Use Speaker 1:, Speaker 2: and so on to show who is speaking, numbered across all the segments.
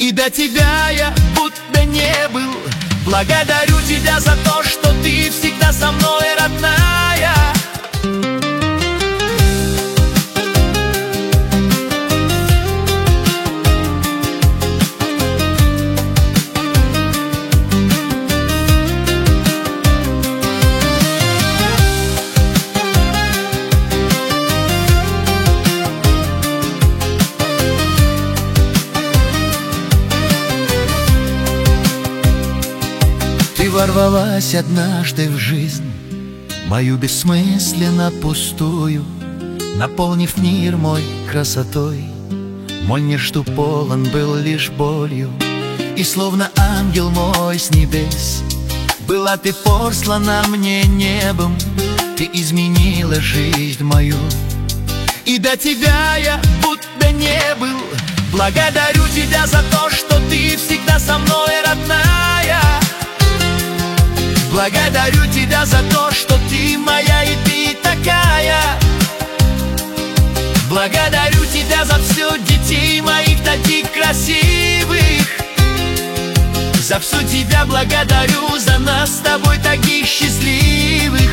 Speaker 1: И до тебя я будто не был. Благодарю тебя за то, что ты всегда со мной, родная. Ты ворвалась однажды в жизнь мою бессмысленно пустую, наполнив мир мой красотой. Мой мир, что полон был лишь болью, и словно ангел мой с небес была ты послана мне небом. Ты изменила жизнь мою, и до тебя я будто не был. Благодарю тебя за то, что ты всегда со мной, родная. Благодарю тебя за то, что ты моя и ты такая. Благодарю тебя за все, детей моих таких красивых. За все тебя благодарю, за нас с тобой таких счастливых.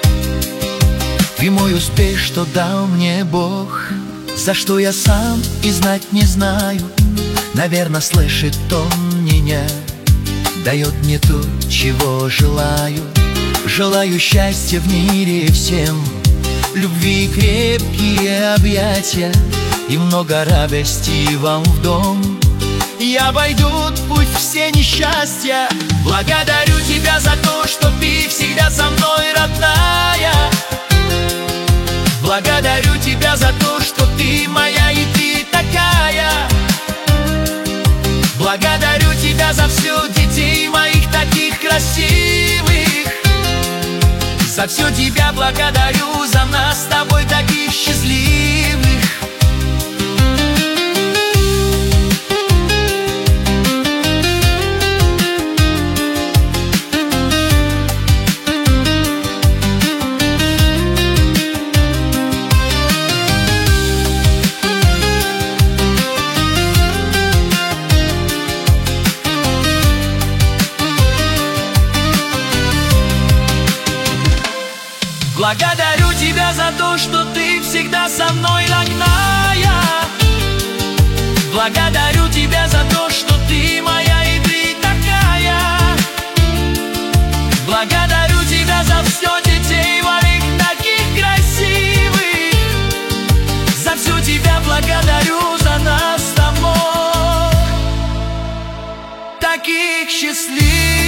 Speaker 1: Ты мой успех, что дал мне Бог, за что я сам и знать не знаю. Наверно, слышит Он меня, дает мне то, чего желаю. Желаю счастья в мире всем, любви, крепкие объятия и много радости вам в дом. И обойдут путь все несчастья. Благодарю тебя за то, что ты всегда со мной, родная. Благодарю тебя за то, что ты моя и ты такая. Благодарю тебя за все, детей моих таких красивых. За все тебя благодарю, за нас с тобой таких счастливых. Благодарю тебя за то, что ты всегда со мной, родная. Благодарю тебя за то, что ты моя и ты такая. Благодарю тебя за все, детей моих таких красивых. За все тебя благодарю, за нас с тобой таких счастливых.